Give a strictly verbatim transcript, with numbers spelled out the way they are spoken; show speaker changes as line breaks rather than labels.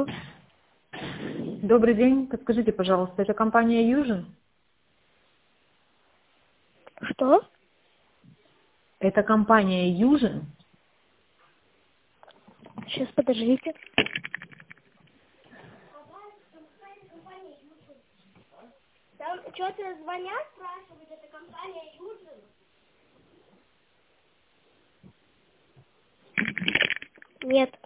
Алло.
Добрый день. Подскажите, пожалуйста, это компания Южин?
Что?
Это компания Южин?
Сейчас, подождите.
Там что-то звонят, спрашивают, это компания Южин?
Нет.